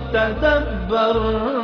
تدبر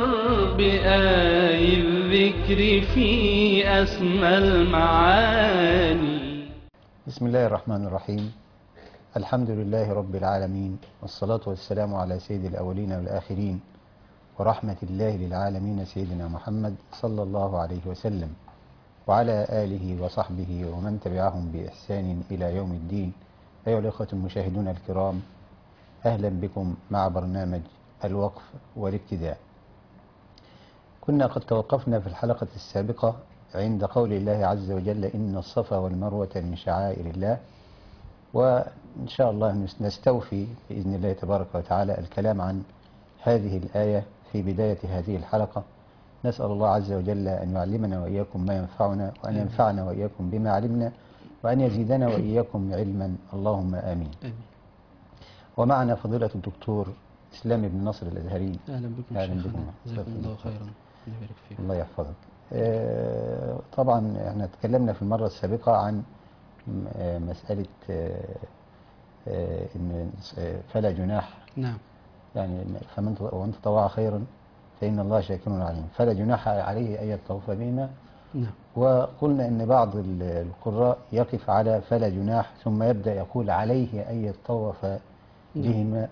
بآي الذكر في أسمى المعاني. بسم الله الرحمن الرحيم. الحمد لله رب العالمين، والصلاة والسلام على سيد الأولين والآخرين ورحمة الله للعالمين سيدنا محمد صلى الله عليه وسلم، وعلى آله وصحبه ومن تبعهم بإحسان إلى يوم الدين. أيها الأخوة المشاهدون الكرام، أهلا بكم مع برنامج الوقف والابتداء. كنا قد توقفنا في الحلقة السابقة عند قول الله عز وجل: إن الصفا والمروة من شعائر الله. وإن شاء الله نستوفي بإذن الله تبارك وتعالى الكلام عن هذه الآية في بداية هذه الحلقة. نسأل الله عز وجل أن يعلمنا وإياكم ما ينفعنا، وأن ينفعنا وإياكم بما علمنا، وأن يزيدنا وإياكم علما، اللهم آمين. ومعنا فضيلة الدكتور إسلام بن نصر الأزهري. أهلا بكم شيخنا، جزاكم الله خيرا، الله يبارك فيكم. الله يحفظك. طبعا احنا تكلمنا في المرة السابقة عن مسألة إن فلا جناح، نعم، يعني ومن تطوع خيرا فإن الله شاكر عليم، فلا جناح عليه أن يطوف بهما. نعم. وقلنا إن بعض القراء يقف على فلا جناح ثم يبدأ يقول عليه أن يطوف بهما،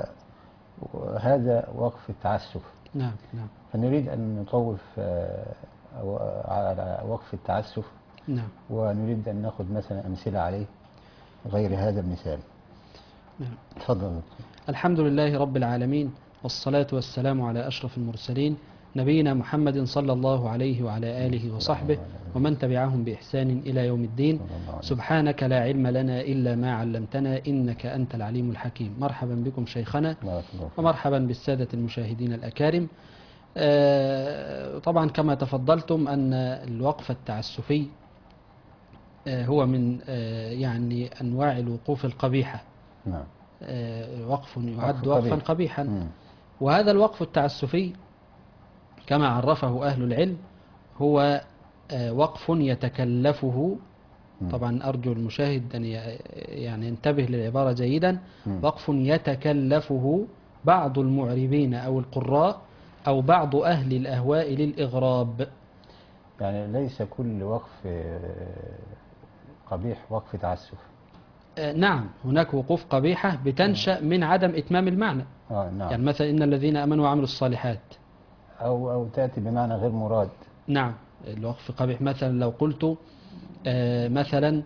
فهذا وقف التعسف. نعم نعم. فنريد أن نطوف على وقف التعسف. نعم. ونريد أن نأخذ مثلا أمثلة عليه غير هذا المثال. نعم. تفضل. الحمد لله رب العالمين، والصلاة والسلام على أشرف المرسلين نبينا محمد صلى الله عليه وعلى آله وصحبه ومن تبعهم بإحسان إلى يوم الدين. سبحانك لا علم لنا إلا ما علمتنا إنك أنت العليم الحكيم. مرحبا بكم شيخنا، ومرحبا بالسادة المشاهدين الأكارم. طبعا كما تفضلتم أن الوقف التعسفي هو من يعني أنواع الوقوف القبيحة. نعم. وقف يعد وقفا قبيحا. وهذا الوقف التعسفي كما عرفه أهل العلم هو وقف يتكلفه، طبعا أرجو المشاهد أن يعني ينتبه للعبارة جيدا، وقف يتكلفه بعض المعربين أو القراء أو بعض أهل الأهواء للإغراب. يعني ليس كل وقف قبيح وقف تعسف. نعم، هناك وقوف قبيحة بتنشأ من عدم إتمام المعنى. نعم. يعني مثلا إن الذين آمنوا وعملوا الصالحات، أو تأتي بمعنى غير مراد. نعم، الوقف قبيح. مثلا لو قلت مثلا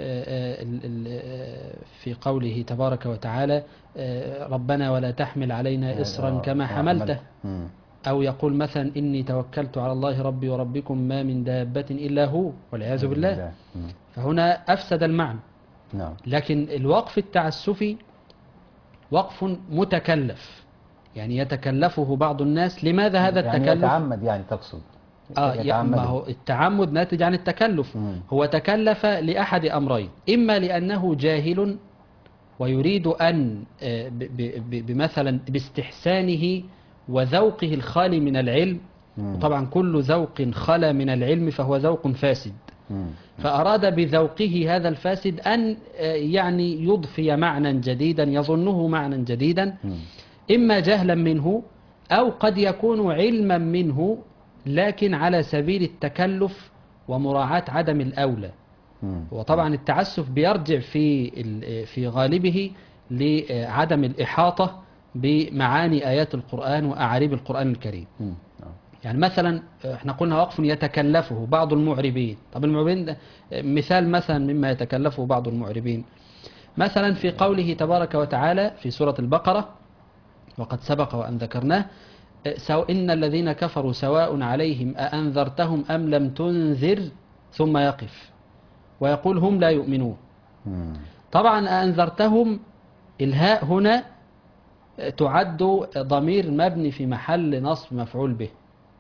في قوله تبارك وتعالى: ربنا ولا تحمل علينا إصرا كما حملته. أو يقول مثلا: إني توكلت على الله ربي وربكم ما من دابة إلا هو، والعياذ بالله. فهنا أفسد المعنى. نعم. لكن الوقف التعسفي وقف متكلف، يعني يتكلفه بعض الناس. لماذا هذا التكلف؟ يعني يتعمد، يعني تقصد ما هو التعمد ناتج عن التكلف. هو تكلف لأحد أمرين: إما لأنه جاهل ويريد أن بمثلا باستحسانه وذوقه الخالي من العلم، وطبعا كل ذوق خلا من العلم فهو ذوق فاسد، فأراد بذوقه هذا الفاسد أن يعني يضفي معنى جديدا يظنه معنى جديدا، إما جهلا منه أو قد يكون علما منه لكن على سبيل التكلف ومراعاة عدم الأولى. وطبعا التعسف بيرجع في غالبه لعدم الإحاطة بمعاني آيات القرآن وأعاريب القرآن الكريم. يعني مثلا احنا قلنا وقف يتكلفه بعض المعربين. طب المعربين مثال مثلا مما يتكلفه بعض المعربين، مثلا في قوله تبارك وتعالى في سورة البقرة: وقد سبق وأن ذكرناه: إن الذين كفروا سواء عليهم أأنذرتهم أم لم تنذر، ثم يقف ويقول هم لا يؤمنون. طبعا أأنذرتهم، الهاء هنا تعد ضمير مبني في محل نصب مفعول به.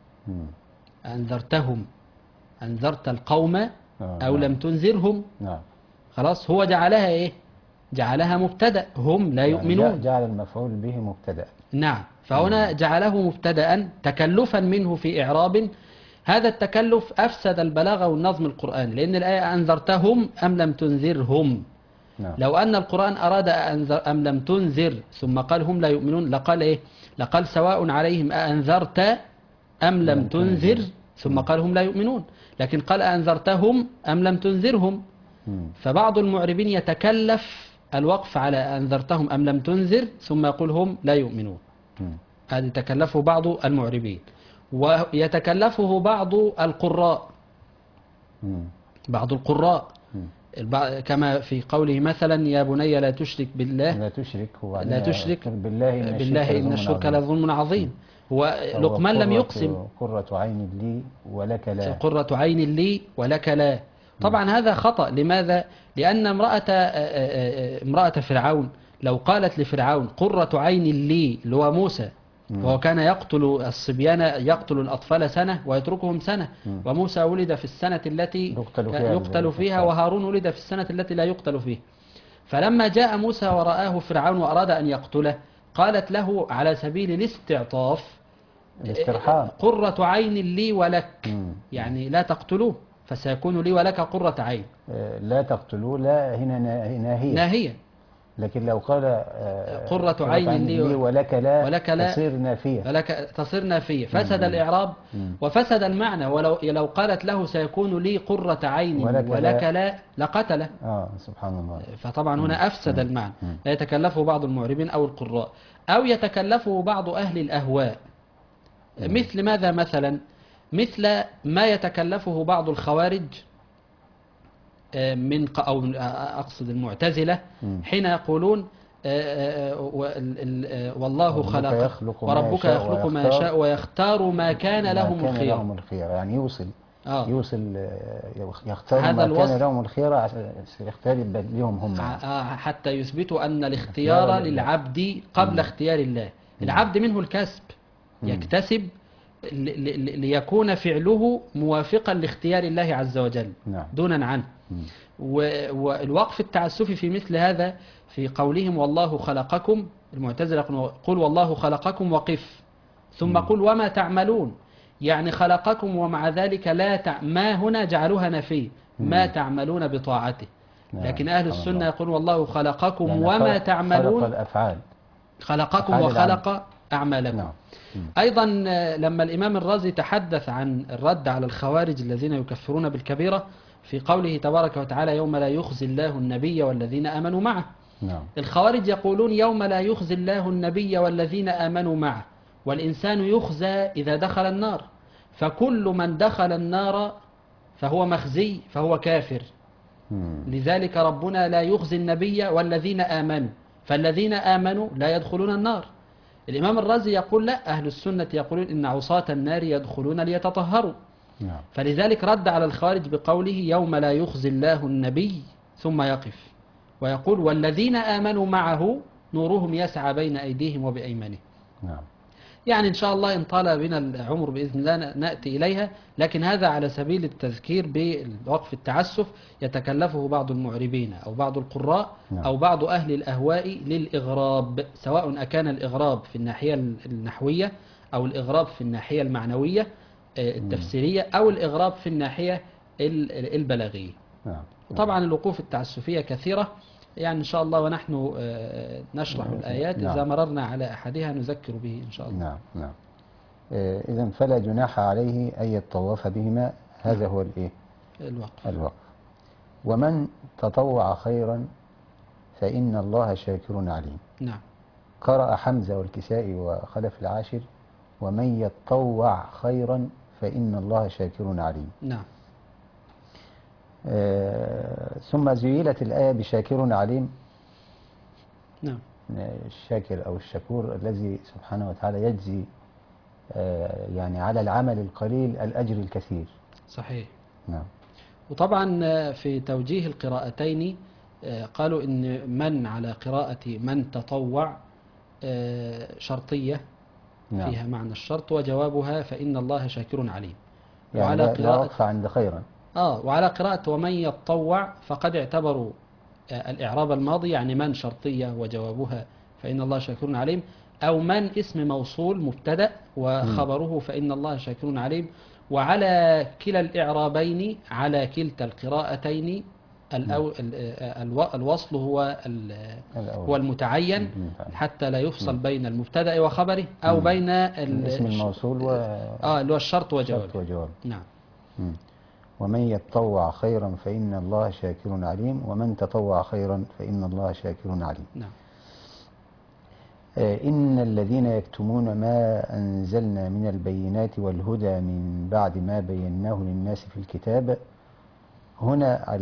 أنذرتهم، أنذرت القوم أو لم تنذرهم. خلاص، هو جعلها إيه؟ جعلها مبتدأ، هم لا يؤمنون. يعني جعل المفعول به مبتدأ. نعم، فهنا جعله مبتدأ تكلفا منه في إعراب. هذا التكلف أفسد البلاغة والنظم القرآني، لأن الآية أنذرتهم أم لم تنذرهم، نعم. لو أن القرآن أراد أنذر أم لم تنذر ثم قال هم لا يؤمنون لقال إيه؟ لقال سواء عليهم أأنذرت أم لم تنذر ثم قال هم لا يؤمنون، لكن قال أأنذرتهم أم لم تنذرهم. فبعض المعربين يتكلف الوقف على أنذرتهم أم لم تنذر ثم يقول هم لا يؤمنون. هذا يتكلفه بعض المعربين، ويتكلفه بعض القراء. بعض القراء كما في قوله مثلا يا بني لا تشرك بالله لا تشرك بالله إن الشرك لظلم عظيم. ولقمان لم يقسم قرة عين لي ولك لا، قرة عين لي ولك لا. طبعا هذا خطأ. لماذا؟ لأن امرأة فرعون لو قالت لفرعون قرة عين لي اللي هو موسى، وهو كان يقتل الصبيان يقتل الأطفال سنة ويتركهم سنة، وموسى ولد في السنة التي يقتل فيها وهارون ولد في السنة التي لا يقتل فيها. فلما جاء موسى ورآه فرعون وأراد أن يقتله قالت له على سبيل الاستعطاف الاسترحام قرة عين لي ولك، يعني لا تقتلوه فسيكون لي ولك قرة عين. لا تقتلوه، لا هنا ناهية. لكن لو قال قرة عين لي ولك لا تصير نافية فسد الإعراب وفسد المعنى. ولو قالت له سيكون لي قرة عين ولك لا لقتله. سبحان الله. فطبعا هنا أفسد المعنى. لا يتكلفه بعض المعربين أو القراء، أو يتكلفه بعض أهل الأهواء. مثل ماذا مثلا؟ مثل ما يتكلفه بعض الخوارج أو أقصد المعتزلة حين يقولون والله خلق وربك يخلق ما يشاء ويختار ما كان لهم الخيار. يعني يوصل يختار ما كان لهم الخيار عشان يختار لهم هم، حتى يثبتوا أن الاختيار للعبد قبل اختيار الله. العبد منه الكسب، يكتسب ليكون فعله موافقا لاختيار الله عز وجل دونا عنه. والوقف التعسفي في مثل هذا في قولهم والله خلقكم، المعتزلة قل والله خلقكم وقف ثم قل وما تعملون، يعني خلقكم ومع ذلك ما هنا جعلوها نفي ما تعملون بطاعته. لكن أهل السنة يقول والله خلقكم يعني وما تعملون، خلق الأفعال، خلقكم وخلق أعمالكم. أيضا لما الإمام الرازي تحدث عن الرد على الخوارج الذين يكفرون بالكبيرة في قوله تبارك وتعالى يوم لا يخزي الله النبي والذين آمنوا معه. الخوارج يقولون يوم لا يخزي الله النبي والذين آمنوا معه، والإنسان يخزى إذا دخل النار، فكل من دخل النار فهو مخزي فهو كافر. لذلك ربنا لا يخزي النبي والذين آمنوا، فالذين آمنوا لا يدخلون النار. الإمام الرازي يقول لا، أهل السنة يقولون إن عصاة النار يدخلون ليتطهروا. فلذلك رد على الخارج بقوله يوم لا يخزي الله النبي ثم يقف ويقول والذين آمنوا معه نورهم يسعى بين أيديهم وبأيمانهم. يعني إن شاء الله إن طال بنا العمر بإذن الله نأتي إليها، لكن هذا على سبيل التذكير بالوقف التعسف يتكلفه بعض المعربين أو بعض القراء أو بعض أهل الأهواء للإغراب، سواء أكان الإغراب في الناحية النحوية أو الإغراب في الناحية المعنوية التفسيرية أو الإغراب في الناحية البلاغية. وطبعا الوقوف التعسفية كثيرة، يعني إن شاء الله ونحن نشرح الآيات إذا مررنا على أحدها نذكر به إن شاء الله. نعم. إذن فلا جناح عليه أن يتطوف بهما، هذا هو الوقف. ومن تطوع خيرا فإن الله شاكر عليم. قرأ حمزة والكسائي وخلف العاشر ومن يتطوع خيرا فإن الله شاكر عليم. ثم زيلت الآية بشاكر عليم. الشاكر أو الشكور الذي سبحانه وتعالى يجزي يعني على العمل القليل الأجر الكثير. صحيح. وطبعا في توجيه القراءتين قالوا إن من على قراءة من تطوع شرطية فيها معنى الشرط، وجوابها فإن الله شاكر عليم. يعني وعلى قراءة عند خيرا. وعلى قراءة ومن يتطوع فقد اعتبروا الإعراب الماضي يعني من شرطية وجوابها فإن الله شاكر عليم، أو من اسم موصول مبتدأ وخبره فإن الله شاكر عليم. وعلى كلا الإعرابين على كلتا القراءتين الوصل هو هو المتعين حتى لا يفصل بين المبتدأ وخبره أو بين اسم الموصول اللي هو الشرط وجوابه. نعم. ومن يتطوع خيرا فإن الله شاكر عليم، ومن تطوع خيرا فإن الله شاكر عليم. نعم. إن الذين يكتمون ما أنزلنا من البينات والهدى من بعد ما بيناه للناس في الكتاب. هنا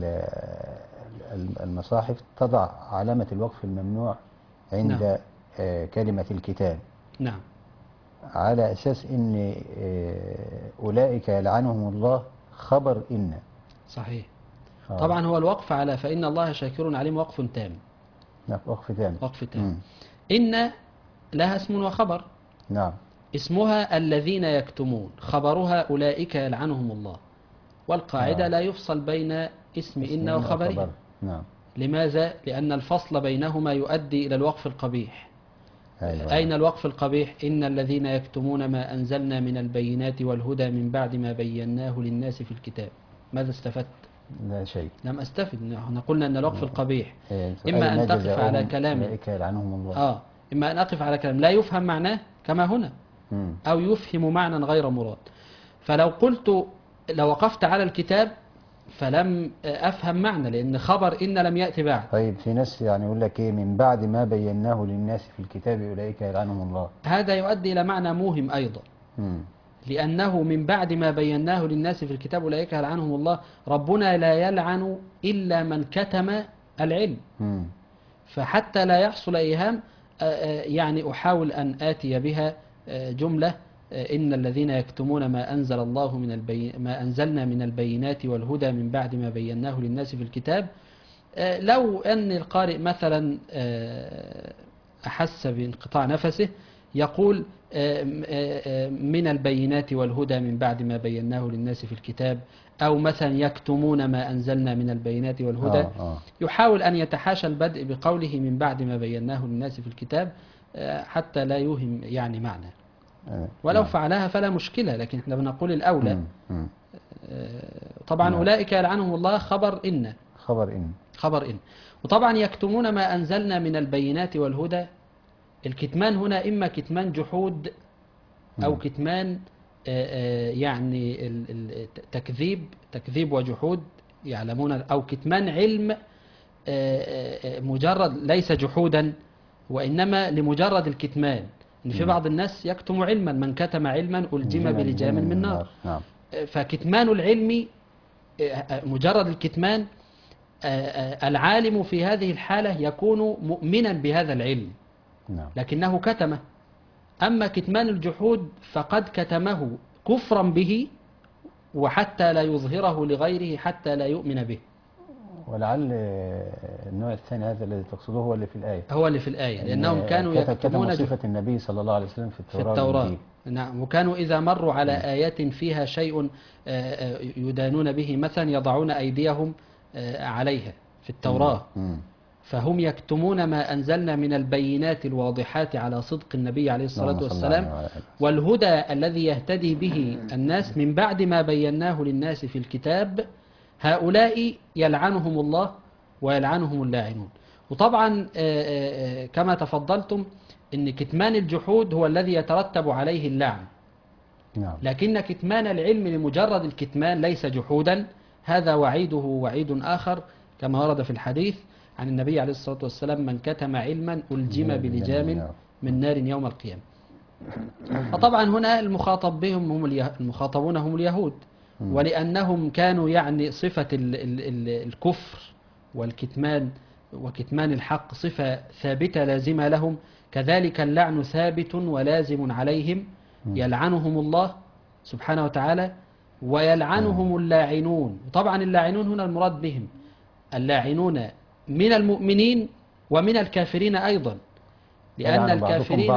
المصاحف تضع علامة الوقف الممنوع عند كلمة الكتاب. نعم. على أساس أن أولئك يلعنهم الله خبر إن. صحيح. طبعا هو الوقف على فإن الله شاكر عليم وقف تام. وقف تام. وقف تام. إن لها اسم وخبر. نعم. اسمها الذين يكتمون، خبرها أولئك يلعنهم الله، والقاعدة لا يفصل بين اسم إن وخبره. نعم. لماذا؟ لأن الفصل بينهما يؤدي إلى الوقف القبيح. أيوة. أين الوقف القبيح؟ إن الذين يكتمون ما أنزلنا من البينات والهدى من بعد ما بيناه للناس في الكتاب. ماذا استفدت؟ لا شيء. لم أستفد. نحن قلنا أن الوقف القبيح إما أن تقف على كلام إما أن أقف على كلام لا يفهم معناه كما هنا، أو يفهم معنى غير مراد. فلو قلت لو وقفت على الكتاب فلم أفهم معنى، لأن خبر إن لم يأتي بعد. طيب في ناس يعني يقول لك إيه من بعد ما بيناه للناس في الكتاب أولئك يلعنهم الله. هذا يؤدي إلى معنى موهم أيضا. لأنه من بعد ما بيناه للناس في الكتاب أولئك يلعنهم الله، ربنا لا يلعن إلا من كتم العلم. فحتى لا يحصل إيهام يعني أحاول أن آتي بها جملة إن الذين يكتمون ما أنزل الله ما أنزلنا من البينات والهدى من بعد ما بيناه للناس في الكتاب. لو أن القارئ مثلا أحس بانقطاع نفسه يقول من البينات والهدى من بعد ما بيناه للناس في الكتاب، أو مثلا يكتمون ما أنزلنا من البينات والهدى. يحاول أن يتحاشى البدء بقوله من بعد ما بيناه للناس في الكتاب حتى لا يوهم يعني معنى. ولو فعلها فلا مشكلة، لكن احنا بنقول الأولى. طبعا أولئك يلعنهم الله خبر إن. خبر إن. وطبعا يكتمون ما أنزلنا من البينات والهدى. الكتمان هنا إما كتمان جحود أو كتمان يعني تكذيب وجحود يعلمون، أو كتمان علم مجرد ليس جحودا وإنما لمجرد الكتمان. إن في بعض الناس يكتم علما، من كتم علما ألجم بلجام من نار. فكتمان العلم مجرد الكتمان، العالم في هذه الحالة يكون مؤمنا بهذا العلم لكنه كتمه. أما كتمان الجحود فقد كتمه كفرا به وحتى لا يظهره لغيره حتى لا يؤمن به. ولعل النوع الثاني هذا الذي تقصده هو اللي في الآية. هو اللي في الآية، لأنهم كانوا يكتمون صفة النبي صلى الله عليه وسلم في التوراة. نعم. وكانوا إذا مروا على آيات فيها شيء يدانون به مثلا يضعون أيديهم عليها في التوراة. فهم يكتمون ما أنزلنا من البينات الواضحات على صدق النبي عليه الصلاة والسلام والهدى الذي يهتدي به الناس من بعد ما بيناه للناس في الكتاب. هؤلاء يلعنهم الله ويلعنهم اللاعنون. وطبعا كما تفضلتم إن كتمان الجحود هو الذي يترتب عليه اللعن. لكن كتمان العلم لمجرد الكتمان ليس جحودا، هذا وعيده وعيد آخر كما ورد في الحديث عن النبي عليه الصلاة والسلام من كتم علما ألجم بلجام من نار يوم القيامة. فطبعا هنا المخاطب بهم المخاطبون هم اليهود، ولأنهم كانوا يعني صفة الكفر والكتمان وكتمان الحق صفة ثابتة لازمة لهم، كذلك اللعن ثابت ولازم عليهم. يلعنهم الله سبحانه وتعالى ويلعنهم اللاعنون. طبعا اللاعنون هنا المراد بهم اللاعنون من المؤمنين ومن الكافرين أيضا، لأن الكافرين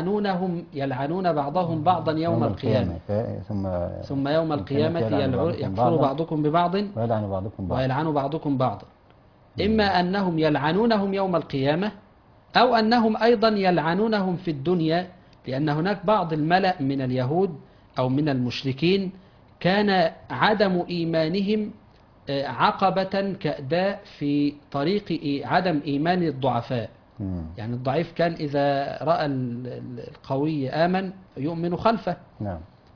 يلعنون بعضهم بعضا يوم القيامة. ثم يوم القيامة يكفر بعضكم ببعض ويلعن بعضكم بعضا. إما أنهم يلعنونهم يوم القيامة أو أنهم أيضا يلعنونهم في الدنيا، لأن هناك بعض الملأ من اليهود أو من المشركين كان عدم إيمانهم عقبة كأداء في طريق عدم إيمان الضعفاء. يعني الضعيف كان إذا رأى القوي آمن يؤمن خلفه، نعم.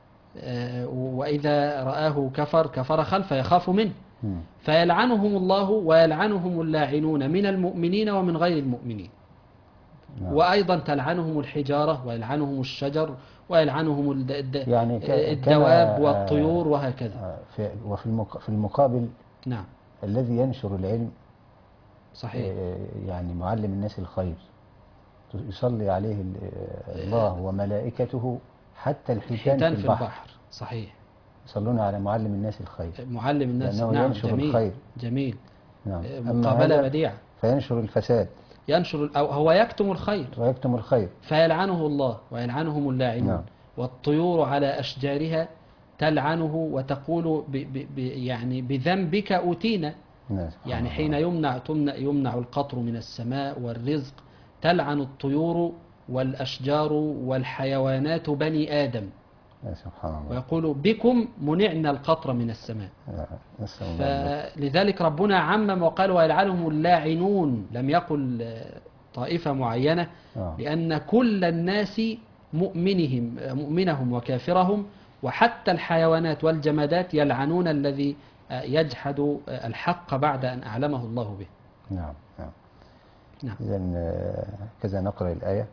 وإذا رآه كفر خلفه يخاف منه. فيلعنهم الله ويلعنهم اللاعنون من المؤمنين ومن غير المؤمنين. نعم. وأيضا تلعنهم الحجارة ويلعنهم الشجر ويلعنهم يعني الدواب والطيور وهكذا. في المقابل نعم. الذي ينشر العلم صحيح. يعني معلم الناس الخير يصلي عليه الله وملائكته حتى الحيتان في البحر. صحيح. يصلون على معلم الناس الخير، معلم الناس. لأنه نعم. ينشر جميل. الخير. جميل. نعم. مقابلة بديعة. فينشر الفساد، أو هو يكتم الخير ويكتم الخير فيلعنه الله ويلعنهم اللاعنون. نعم. والطيور على أشجارها تلعنه وتقول يعني بذنبك أوتينا. نعم. يعني حين يمنع القطر من السماء والرزق تلعن الطيور والأشجار والحيوانات بني آدم. سبحان الله. ويقول بكم منعنا القطر من السماء. فلذلك ربنا عمم وقال ويلعنهم اللاعنون، لم يقل طائفة معينة، لأن كل الناس مؤمنهم وكافرهم، وحتى الحيوانات والجمادات يلعنون الذي يجحد الحق بعد أن أعلمه الله به. نعم. نعم. نعم. إذن كذا نقرأ الآية: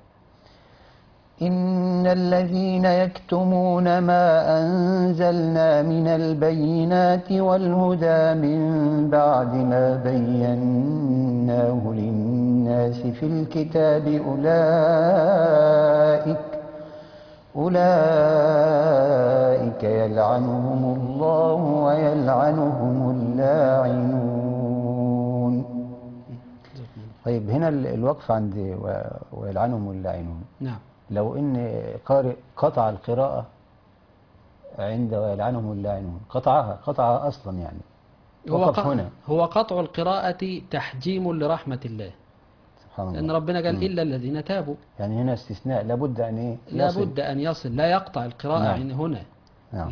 إن الذين يكتمون ما أنزلنا من البينات والهدى من بعد ما بيناه للناس في الكتاب أولئك يلعنهم الله ويلعنهم اللاعنون. طيب هنا الوقف عند ويلعنهم اللاعنون. نعم. لو ان قارئ قطع القراءة عند ويلعنهم اللاعنون، قطعها اصلا، يعني وقف هنا. هو قطع القراءة تحجيم لرحمة الله، سبحان الله، لأن ربنا قال إلا الذين تابوا. يعني هنا استثناء، لابد أن لابد أن يصل، لا يقطع القراءة. نعم. هنا نعم.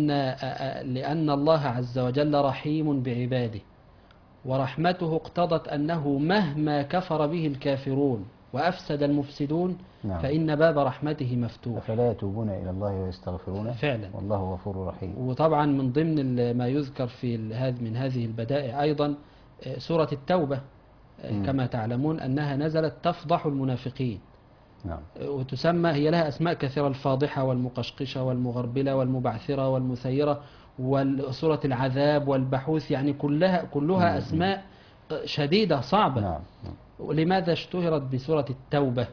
لأن الله عز وجل رحيم بعباده، ورحمته اقتضت أنه مهما كفر به الكافرون وأفسد المفسدون نعم. فإن باب رحمته مفتوح. أفلا يتوبون إلى الله ويستغفرونه فعلا، والله غفور رحيم. وطبعا من ضمن ما يذكر من هذه البدائع أيضا سورة التوبة، كما تعلمون أنها نزلت تفضح المنافقين. نعم. وتسمى، هي لها أسماء كثيرة: الفاضحة والمقشقشة والمغربلة والمبعثرة والمسيرة وسورة العذاب والبحوث، يعني كلها أسماء شديدة صعبة. نعم. لماذا اشتهرت بسورة التوبة؟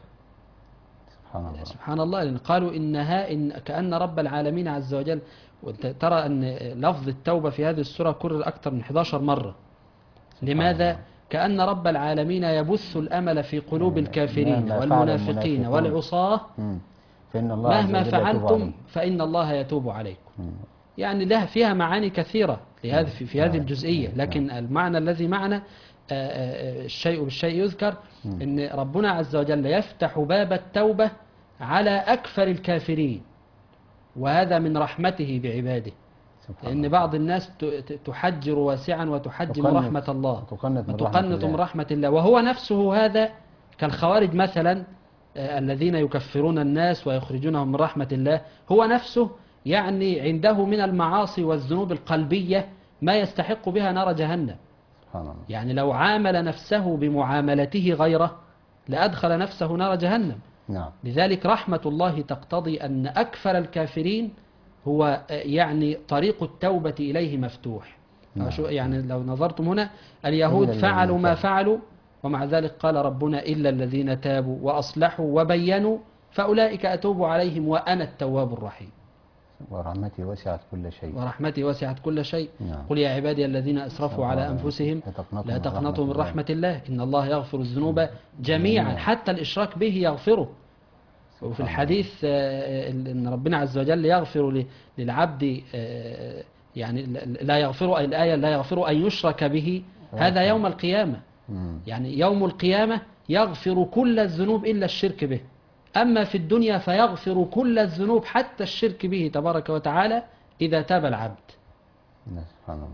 سبحان الله، لأن قالوا كأن رب العالمين عز وجل، ترى أن لفظ التوبة في هذه السورة كرر أكثر من 11 مرة. لماذا؟ كأن رب العالمين يبث الأمل في قلوب الكافرين والمنافقين والعصاة، مهما فعلتم فإن الله يتوب عليكم. يعني لها فيها معاني كثيرة في هذه الجزئية، لكن المعنى الذي معنا الشيء بالشيء يذكر، أن ربنا عز وجل يفتح باب التوبة على أكفر الكافرين، وهذا من رحمته بعباده. لأن بعض الناس تحجر واسعا وتحجم رحمة الله وتقنط من رحمة الله، وهو نفسه هذا كالخوارج مثلا الذين يكفرون الناس ويخرجونهم من رحمة الله، هو نفسه يعني عنده من المعاصي والذنوب القلبية ما يستحق بها نار جهنم. يعني لو عامل نفسه بمعاملته غيره لأدخل نفسه نار جهنم. نعم. لذلك رحمة الله تقتضي أن أكفر الكافرين هو يعني طريق التوبة إليه مفتوح. نعم. يعني لو نظرتم هنا، اليهود فعلوا ما فعلوا، ومع ذلك قال ربنا إلا الذين تابوا وأصلحوا وبينوا فأولئك أتوب عليهم وأنا التواب الرحيم. ورحمتي وسعت كل شيء. ورحمتي وسعت كل شيء. نعم. قل يا عبادي الذين أسرفوا على أنفسهم لا تقنطوا من رحمة الله إن الله يغفر الذنوب جميعا حتى الإشراك به يغفره. وفي الحديث أن ربنا عز وجل يغفر للعبد، يعني لا يغفر، الآية لا يغفر أن يشرك به، هذا يوم القيامة. يعني يوم القيامة يغفر كل الذنوب إلا الشرك به، أما في الدنيا فيغفر كل الذنوب حتى الشرك به تبارك وتعالى إذا تاب العبد. سبحان الله.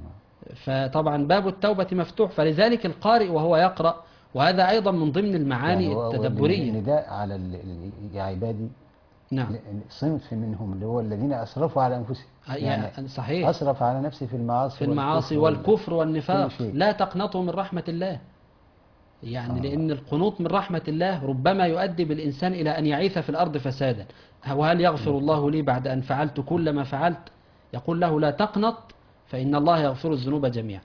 نعم. فطبعا باب التوبة مفتوح، فلذلك القارئ وهو يقرأ، وهذا أيضا من ضمن المعاني يعني هو التدبرية. النداء على يا عبادي، نعم. صنف منهم اللي هو الذين أسرفوا على أنفسهم، يعني صحيح. أسرف على نفسه في المعاصي في المعاصي والكفر والكفر كل والنفاق، شيء. لا تقنطوا من رحمة الله. يعني سبحان الله. لأن القنوط من رحمة الله ربما يؤدي بالإنسان إلى أن يعيث في الأرض فسادا. وهل يغفر الله لي بعد أن فعلت كل ما فعلت؟ يقول له لا تقنط فإن الله يغفر الذنوب جميعا.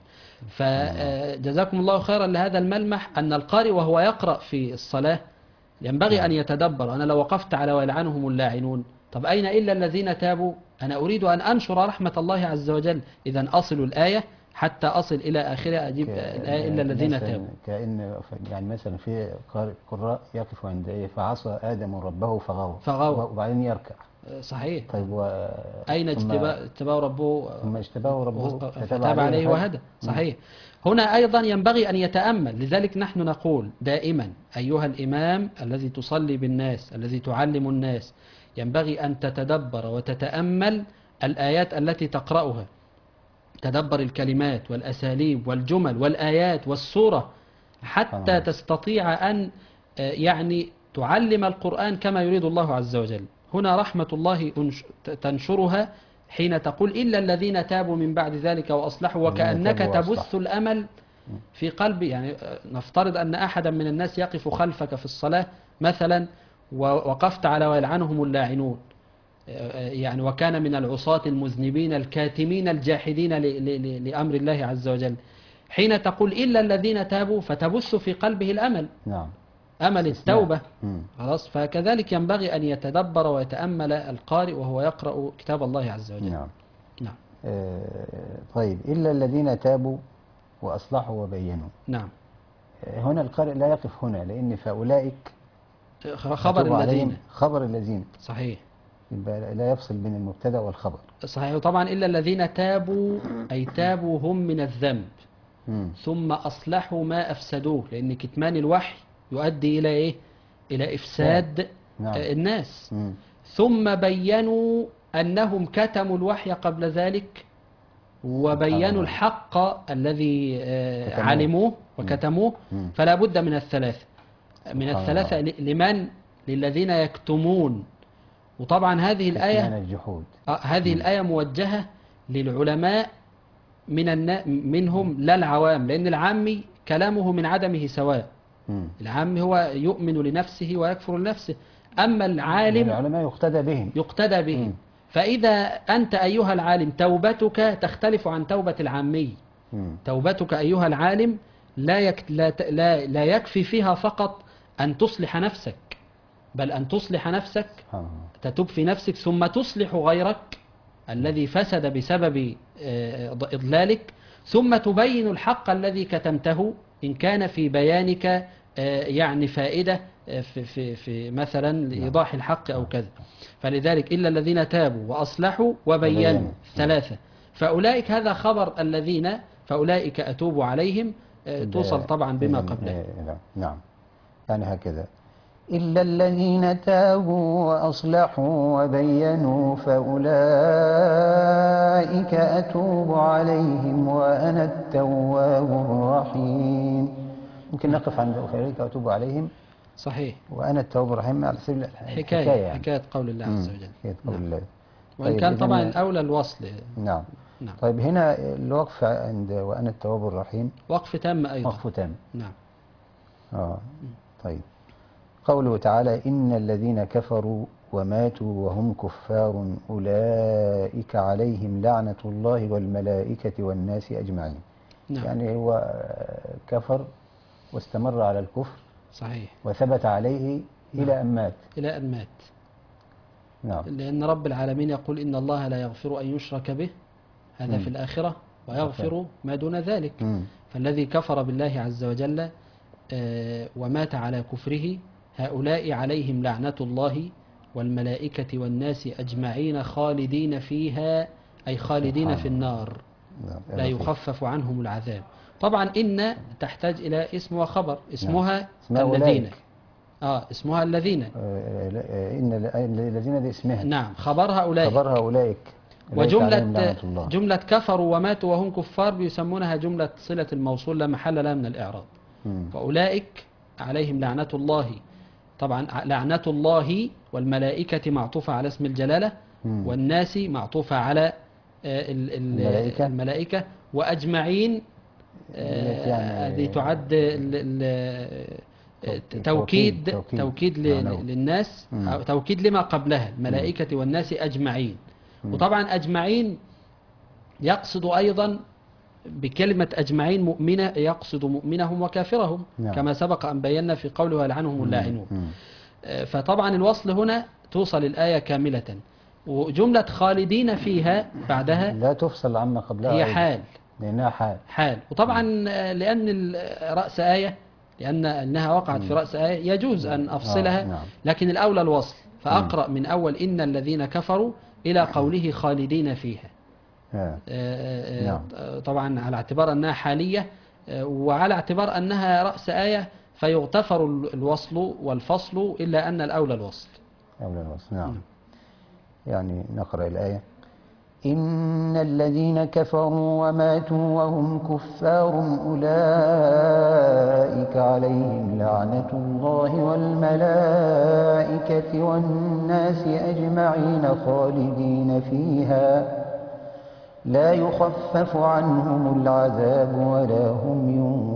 فجزاكم الله خيرا لهذا الملمح، أن القارئ وهو يقرأ في الصلاة ينبغي أن يتدبر. أنا لو وقفت على ويلعنهم اللاعنون، طب أين إلا الذين تابوا؟ أنا أريد أن أنشر رحمة الله عز وجل، إذا أصل الآية حتى أصل إلى آخرها أجيب الآية إلا الذين تابوا. كأن يعني مثلا في قراء يقف عند إيه، فعصى آدم ربه فغوى. وبعدين يركع. صحيح. طيب أين اجتباه ربه؟ ثم اجتباه ربه فتاب عليه وهدى. صحيح. هنا أيضا ينبغي أن يتأمل. لذلك نحن نقول دائما أيها الإمام الذي تصلي بالناس، الذي تعلم الناس، ينبغي أن تتدبر وتتأمل الآيات التي تقرأها، تدبر الكلمات والأساليب والجمل والآيات والسورة، حتى تستطيع أن يعني تعلم القرآن كما يريد الله عز وجل. هنا رحمة الله تنشرها حين تقول إلا الذين تابوا من بعد ذلك وأصلحوا، وكأنك تبث الأمل في قلبي. يعني نفترض أن أحدا من الناس يقف خلفك في الصلاة مثلا، ووقفت على ويلعنهم اللاعنون، يعني وكان من العصاة المذنبين الكاتمين الجاحدين لأمر الله عز وجل. حين تقول إلا الذين تابوا فتبث في قلبه الأمل. نعم. أمل التوبة. خلاص. فكذلك ينبغي أن يتدبر ويتأمل القارئ وهو يقرأ كتاب الله عز وجل. نعم. نعم. طيب إلا الذين تابوا وأصلحوا وبينوا. نعم. هنا القارئ لا يقف هنا، لأن فأولئك خبر الذين. خبر الذين. صحيح. يبقى لا يفصل بين المبتدا والخبر. صحيح. وطبعا إلا الذين تابوا أي تابوا هم من الذنب ثم أصلحوا ما أفسدوه، لأن كتمان الوحي يؤدي إلى إيه؟ إلى إفساد الناس. ثم بينوا أنهم كتموا الوحي قبل ذلك، وبينوا الحق الذي علموه وكتموه. فلا بد من الثلاثة، من الثلاثة لمن؟ للذين يكتمون. وطبعا هذه الآية هذه الآية موجهة للعلماء منهم لا العوام، لأن العامي كلامه من عدمه سواء. العام هو يؤمن لنفسه ويكفر لنفسه، أما العالم العلماء يقتدى بهم. فإذا أنت أيها العالم توبتك تختلف عن توبة العامي. توبتك أيها العالم لا يكفي فيها فقط أن تصلح نفسك، بل أن تصلح نفسك، تتوب في نفسك، ثم تصلح غيرك الذي فسد بسبب إضلالك، ثم تبين الحق الذي كتمته إن كان في بيانك يعني فائدة في مثلا لإيضاح الحق أو كذا. فلذلك إلا الذين تابوا وأصلحوا وبينوا ثلاثة، فأولئك هذا خبر الذين، فأولئك أتوب عليهم، توصل طبعا بما قبله. نعم. يعني هكذا إلا الذين تابوا وأصلحوا وبينوا فأولئك أتوب عليهم وأنا التواب الرحيم. ممكن نقف عند فأولئك أتوب عليهم. صحيح. وأنا التواب الرحيم على سبيل حكاية قول الله عز وجل. حكاية قول الله. وإن كان طبعا الأولى الوصل. نعم. طيب هنا الوقف عند وأنا التواب الرحيم وقف تام أيضا. وقف تام. نعم. طيب قوله تعالى إن الذين كفروا وماتوا وهم كفار أولئك عليهم لعنة الله والملائكة والناس أجمعين. نعم. يعني هو كفر واستمر على الكفر. صحيح. وثبت عليه إلى أن مات. إلى أن مات. نعم. لأن رب العالمين يقول إن الله لا يغفر أن يشرك به، هذا في الآخرة، ويغفر ما دون ذلك. فالذي كفر بالله عز وجل ومات على كفره هؤلاء عليهم لعنة الله والملائكة والناس أجمعين خالدين فيها، أي خالدين في النار، لا يخفف عنهم العذاب. طبعا إن تحتاج إلى اسم وخبر. اسمها الذين. اسمها الذين. إن الذين دي اسمها. نعم. خبرها أولئك. خبرها أولئك. أولئك عليهم وجملة لعنة الله. جملة كفروا وماتوا وهم كفار بيسمونها جملة صلة الموصول لا محل لها من الإعراب. وأولئك عليهم لعنة الله، طبعا لعنة الله والملائكة معطوفة على اسم الجلالة، والناس معطوفة على الملائكة وأجمعين. هذه تعد توكيد للناس، أو توكيد لما قبلها، الملائكة والناس أجمعين. وطبعا أجمعين يقصد أيضا بكلمة أجمعين مؤمنة، يقصد مؤمنهم وكافرهم، كما سبق أن بينا في قوله ويلعنهم اللاعنون. فطبعا الوصل هنا توصل الآية كاملة. وجملة خالدين فيها بعدها لا تفصل عما قبلها، هي حال، لأنها حال. وطبعا لأن رأس آية، لأنها وقعت في رأس آية يجوز أن أفصلها، لكن الأولى الوصل. فأقرأ من أول إن الذين كفروا إلى قوله خالدين فيها. طبعا على اعتبار أنها حالية، وعلى اعتبار أنها رأس آية فيغتفر الوصل والفصل، إلا أن الأولى الوصل. نعم. يعني نقرأ الآية: إن الذين كفروا وماتوا وهم كفار أولئك عليهم لعنة الله والملائكة والناس أجمعين خالدين فيها لا يخفف عنهم العذاب ولا هم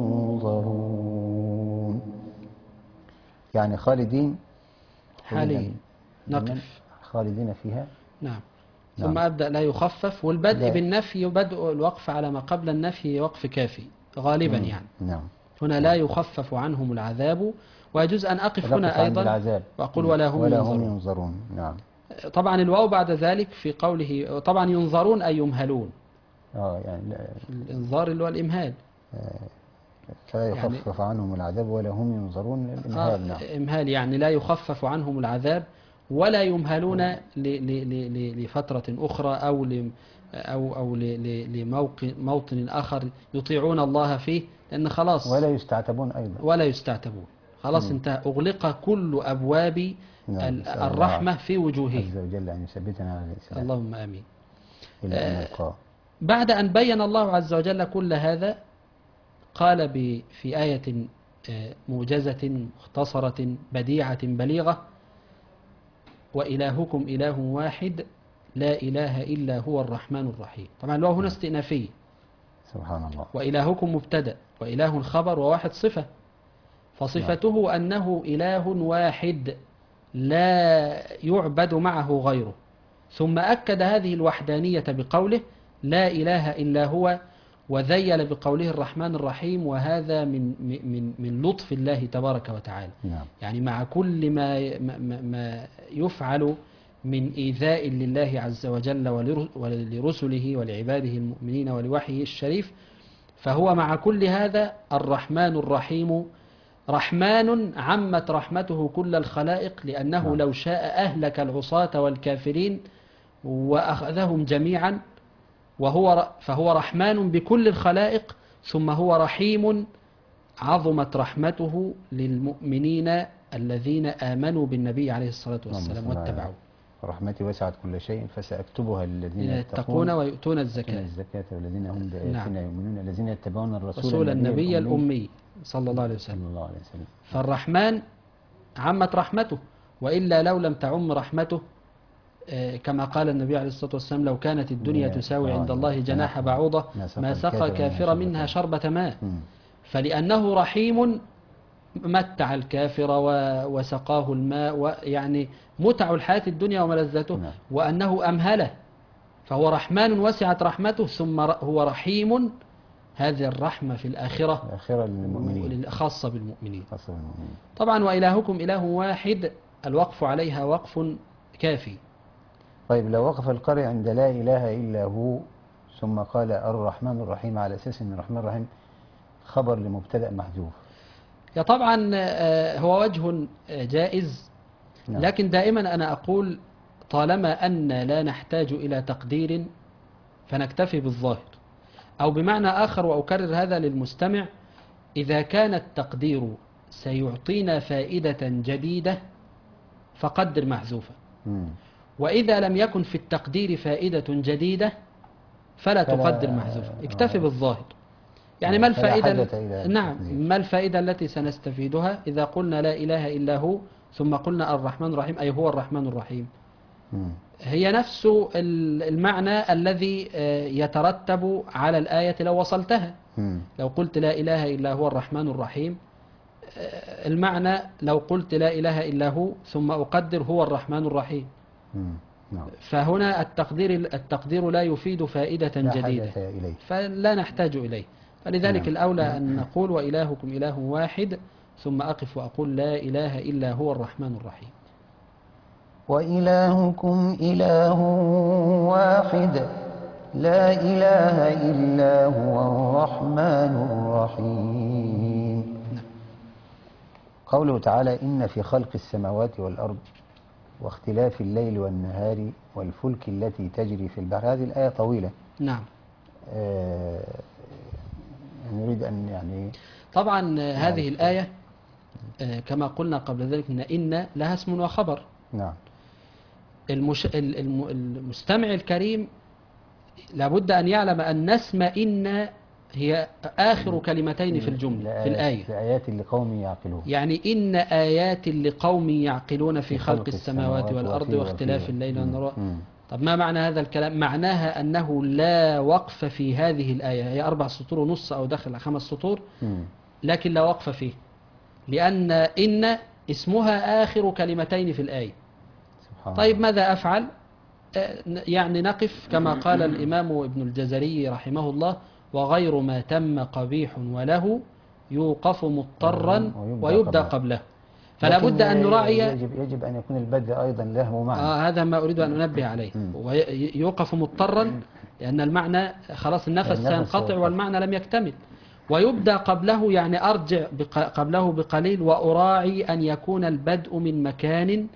ينظرون. يعني خالدين حاليا نقف خالدين فيها. نعم. ثم أبدأ لا يخفف، والبدء بالنفي بدء الوقف على ما قبل النفي وقف كافي غالبا يعني. هنا لا يخفف عنهم العذاب، ويجوز أن أقف هنا أيضا وأقول ولا هم ينظرون. نعم. طبعا الواو بعد ذلك في قوله، طبعا ينظرون أي يمهلون. يعني الإنظار اللي هو الإمهال. فلا يخفف عنهم العذاب ولا هم ينظرون. الإمهال. نعم. إمهال يعني لا يخفف عنهم العذاب ولا يمهلون لفترة أخرى أو لموطن آخر يطيعون الله فيه، لأن خلاص ولا يستعتبون أيضا. ولا يستعتبون خلاص انتهى، أغلق كل أبواب الرحمة في وجوههم. عز وجل أن يثبتنا على الإسلام. اللهم آمين. بعد أن بين الله عز وجل كل هذا، قال في آية موجزة مختصرة بديعة بليغة: وإلهكم إله واحد لا إله إلا هو الرحمن الرحيم. طبعا الواو هنا استئنافية. سبحان الله. وإلهكم مبتدأ، وإله خبر، وواحد صفة. فصفته أنه إله واحد لا يعبد معه غيره. ثم أكد هذه الوحدانية بقوله لا إله إلا هو، وذيل بقوله الرحمن الرحيم، وهذا من لطف الله تبارك وتعالى. يعني مع كل ما يفعل من إيذاء لله عز وجل ولرسله ولعباده المؤمنين ولوحيه الشريف، فهو مع كل هذا الرحمن الرحيم. رحمن عمت رحمته كل الخلائق، لأنه لو شاء أهلك العصاة والكافرين وأخذهم جميعا، فهو رحمن بكل الخلائق. ثم هو رحيم عظمت رحمته للمؤمنين الذين آمنوا بالنبي عليه الصلاة والسلام واتبعوه. رحمتي وسعت كل شيء فسأكتبها للذين يتقون ويؤتون الزكاة والذين هم بآياتنا يؤمنون الذين يتبعون الرسول النبي الأمي صلى الله عليه وسلم. فالرحمن عمت رحمته، وإلا لو لم تعم رحمته كما قال النبي عليه الصلاة والسلام: لو كانت الدنيا تساوي عند الله جناح بعوضة ما سقى كافر منها شربة ماء. فلأنه رحيم متع الكافر وسقاه الماء، ويعني متع الحياة الدنيا وملذته، وأنه أمهله. فهو رحمن وسعت رحمته، ثم هو رحيم. هذه الرحمة في الآخرة خاصة بالمؤمنين. طبعا وإلهكم إله واحد، الوقف عليها وقف كافي. طيب لو وقف القارئ عند لا إله إلا هو ثم قال الرحمن الرحيم، على أساس أن الرحمن الرحيم خبر لمبتدأ محذوف، طبعا هو وجه جائز. لكن دائما أنا أقول طالما أن لا نحتاج إلى تقدير فنكتفي بالظاهر، أو بمعنى آخر وأكرر هذا للمستمع: إذا كان التقدير سيعطينا فائدة جديدة فقدر محذوفا، وإذا لم يكن في التقدير فائدة جديدة فلا تقدر محذوف، اكتفي بالظاهر. يعني ما فلا الفائدة حاجة إلى نعم، التقدير. ما الفائدة التي سنستفيدها إذا قلنا لا إله إلا هو ثم قلنا الرحمن الرحيم، أي هو الرحمن الرحيم؟ مم. هي نفس المعنى الذي يترتب على الآية لو وصلتها. مم. لو قلت لا إله إلا هو الرحمن الرحيم، المعنى لو قلت لا إله إلا هو ثم أقدر هو الرحمن الرحيم. مم. نعم. فهنا التقدير لا يفيد فائدة لا جديدة، حاجة إليه. فلا نحتاج إليه. فلذلك نعم. الأولى أن نقول وإلهكم إله واحد، ثم أقف وأقول لا إله إلا هو الرحمن الرحيم. وإلهكم إله واحد لا إله إلا هو الرحمن الرحيم. قوله تعالى إن في خلق السماوات والأرض واختلاف الليل والنهار والفلك التي تجري في البحر. هذه الآية طويلة. نعم. نريد أن يعني طبعا هذه الآية كما قلنا قبل ذلك إن لها اسم وخبر. نعم. المستمع الكريم لابد أن يعلم أن اسم إن هي آخر كلمتين في الجملة في الآية. لآيات لقوم يعقلون. يعني إن آيات لقوم يعقلون في خلق السماوات والأرض واختلاف الليل والنهار. طب ما معنى هذا الكلام؟ معناها أنه لا وقف في هذه الآية، هي 4 سطور ونص أو داخل 5 سطور، لكن لا وقف فيه، لأن إن اسمها آخر كلمتين في الآية. طيب ماذا أفعل؟ يعني نقف كما قال الإمام ابن الجزري رحمه الله: وغير ما تم قبيح وله يوقف مضطرا ويبدأ قبله. فلا بد أن نراعي، يجب أن يكون البدء أيضا له معنى. هذا ما أريد أن أنبه عليه. ويوقف مضطرا لأن المعنى خلاص النفس سينقطع والمعنى لم يكتمل. ويبدأ قبله يعني أرجع قبله بقليل، وأراعي أن يكون البدء من مكان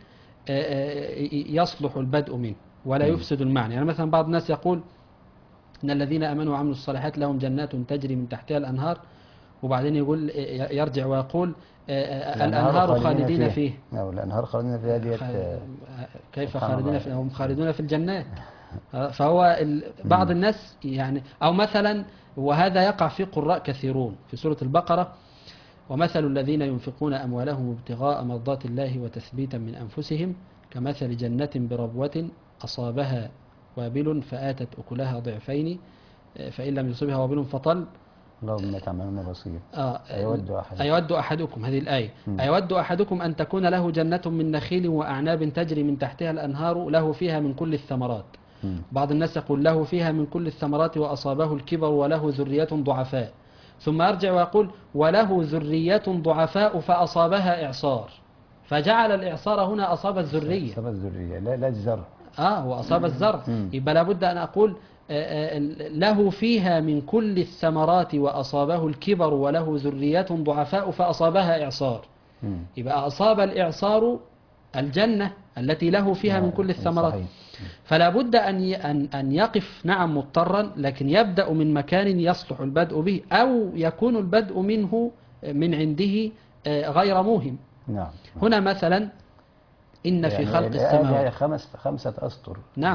يصلح البدء منه ولا يفسد المعنى. يعني مثلا بعض الناس يقول إن الذين آمنوا وعملوا الصالحات لهم جنات تجري من تحتها الأنهار، وبعدين يقول يرجع ويقول الأنهار خالدين فيه. الأنهار خالدين فيها. كيف خالدين فيه؟ هم خالدون في الجنات. فهو بعض الناس يعني، أو مثلا، وهذا يقع في قراء كثيرون في سورة البقرة: ومثل الذين ينفقون أموالهم ابتغاء مرضات الله وتثبيتا من أنفسهم كمثل جنة بربوة أصابها وابل فآتت أكلها ضعفين فإن لم يصبها وابل فطل الله بما تعملون بصير. أيود أحدكم، هذه الآية: أيود أحدكم أن تكون له جنة من نخيل وأعناب تجري من تحتها الأنهار له فيها من كل الثمرات. بعض الناس يقول له فيها من كل الثمرات وأصابه الكبر وله ذرية ضعفاء، ثم يرجع ويقول وله ذرية ضعفاء فأصابها إعصار، فجعل الإعصار هنا أصاب الذرية. أصاب الذرية لا الزرع. وأصاب الزرع. يبقى لابد أن أقول له فيها من كل الثمرات وأصابه الكبر وله ذرية ضعفاء فأصابها إعصار. يبقى أصاب الإعصار الجنة التي له فيها من كل الثمرات. فلا بد أن يقف نعم مضطرا، لكن يبدأ من مكان يصلح البدء به، أو يكون البدء منه من عنده غير موهم. نعم. هنا مثلا إن في خلق السماوات 5 أسطر. نعم.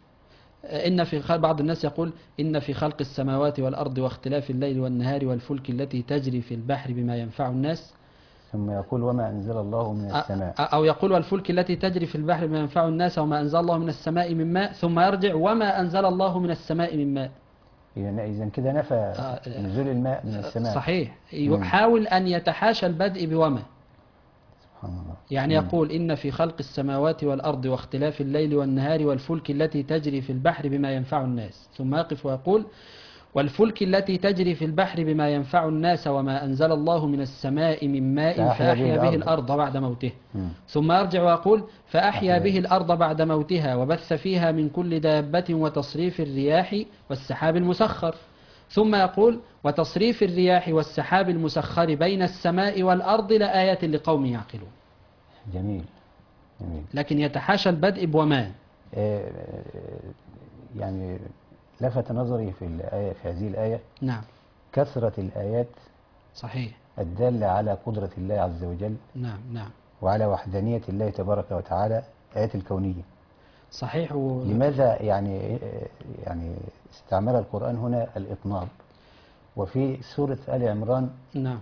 إن في بعض الناس يقول إن في خلق السماوات والأرض واختلاف الليل والنهار والفلك التي تجري في البحر بما ينفع الناس، ثم يقول وما أنزل الله من السماء، أو يقول والفلك التي تجري في البحر بما ينفع الناس وما أنزل الله من السماء من ماء، ثم يرجع وما أنزل الله من السماء من ماء. إذن كده نفى نزول الماء من السماء. صحيح. يحاول أن يتحاشى البدء بوما. سبحان الله. يعني يقول إن في خلق السماوات والأرض واختلاف الليل والنهار والفلك التي تجري في البحر بما ينفع الناس، ثم يقف ويقول والفلك التي تجري في البحر بما ينفع الناس وما أنزل الله من السماء من ماء فأحيا به الأرض بعد موته. ثم يرجع ويقول فأحيا به الأرض بعد موتها وبث فيها من كل دابة وتصريف الرياح والسحاب المسخر. ثم يقول وتصريف الرياح والسحاب المسخر بين السماء والأرض لآيات لقوم يعقلون. جميل. لكن يتحاشى البدء بوما. يعني لفت نظري في الآية، في هذه الآية، نعم، كثرة الآيات صحيح الدالة على قدرة الله عز وجل، نعم، وعلى وحدانية الله تبارك وتعالى، آيات الكونية. صحيح لماذا يعني استعمل القرآن هنا الإطناب؟ وفي سورة آل عمران نعم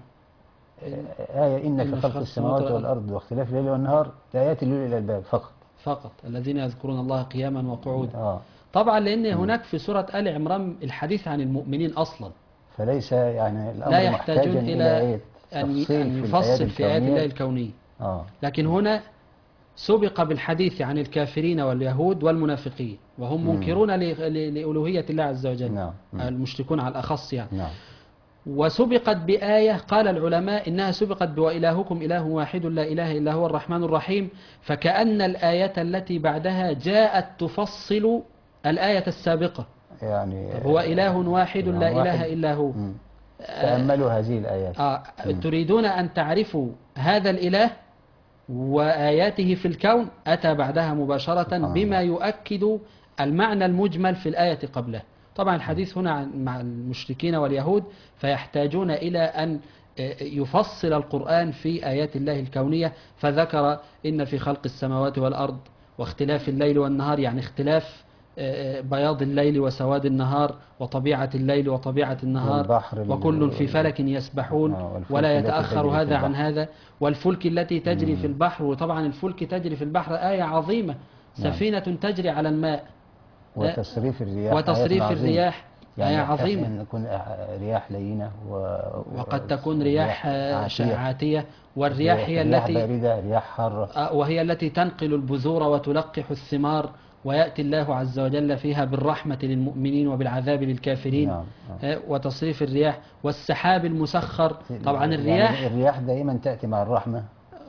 آية إن في خلق السماوات والأرض واختلاف الليل والنهار لآيات لأولي الألباب فقط الذين يذكرون الله قياما وقعودا. طبعا لأن هناك في سورة آل عمران الحديث عن المؤمنين أصلا، فليس يعني الأمر لا يحتاجون إلى أن يفصل في آيات الله الكونية. لكن هنا سبق بالحديث عن الكافرين واليهود والمنافقين وهم منكرون لألوهية الله عز وجل، المشركون على الأخص يعني. وسبقت بآية قال العلماء إنها سبقت وإلهكم إله واحد لا إله إلا هو الرحمن الرحيم، فكأن الآية التي بعدها جاءت تفصل الآية السابقة، يعني هو إله واحد لا إله إلا هو. تأملوا هذه الآيات. تريدون أن تعرفوا هذا الإله وآياته في الكون، أتى بعدها مباشرة بما يؤكد المعنى المجمل في الآية قبله. طبعا الحديث هنا مع المشركين واليهود، فيحتاجون إلى أن يفصل القرآن في آيات الله الكونية، فذكر إن في خلق السماوات والأرض واختلاف الليل والنهار، يعني اختلاف بياض الليل وسواد النهار وطبيعة الليل وطبيعة النهار، وكل في فلك يسبحون ولا يتأخر هذا عن هذا، والفلك التي تجري في البحر. وطبعا الفلك تجري في البحر آية عظيمة، سفينة تجري على الماء، وتصريف الرياح آية عظيمة. يعني تكون رياح لينة وقد تكون رياح عاتية، والرياح هي التي باردة، رياح حارة، وهي التي تنقل البذور وتلقح الثمار، ويأتي الله عز وجل فيها بالرحمة للمؤمنين وبالعذاب للكافرين. وتصريف الرياح والسحاب المسخر. طبعا الرياح دائما تأتي مع الرحمة،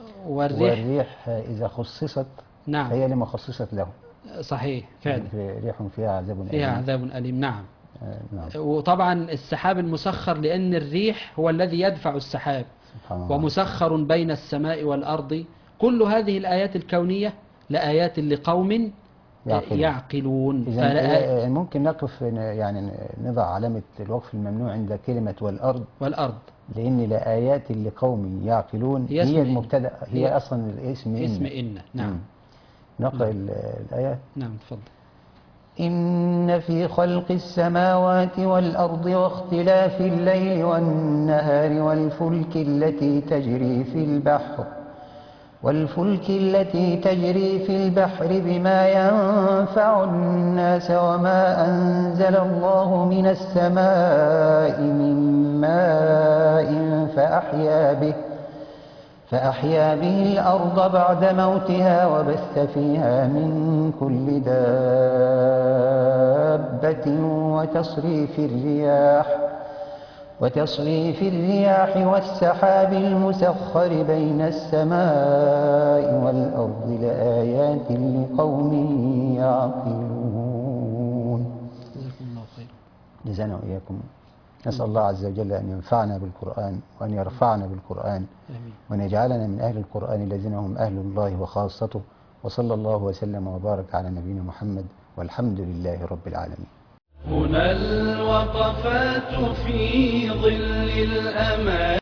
والريح إذا خصصت هي لما خصصت له. صحيح فعلا. ريح فيها عذاب أليم. نعم. وطبعا السحاب المسخر لأن الريح هو الذي يدفع السحاب، ومسخر بين السماء والأرض. كل هذه الآيات الكونية لآيات لقوم يعقلون. ممكن نقف يعني نضع علامة الوقف الممنوع عند كلمة والأرض، لأن لآيات لقوم يعقلون هي المبتدأ، هي أصلا الاسم إن. نعم. نقرأ الآية. نعم تفضل. إن في خلق السماوات والأرض واختلاف الليل والنهار والفلك التي تجري في البحر بما ينفع الناس وما أنزل الله من السماء من ماء فأحيا به الأرض بعد موتها وبث فيها من كل دابة وتصريف الرياح والسحاب المسخر بين السماء والأرض لآيات لقوم يعقلون. جزاكم الله خير. جزانا وإياكم. نسأل الله عز وجل أن ينفعنا بالقرآن وأن يرفعنا بالقرآن، وأن يجعلنا من أهل القرآن الذين هم أهل الله وخاصته. وصلى الله وسلم وبارك على نبينا محمد، والحمد لله رب العالمين. هنا الوقفات في ظل الأمان.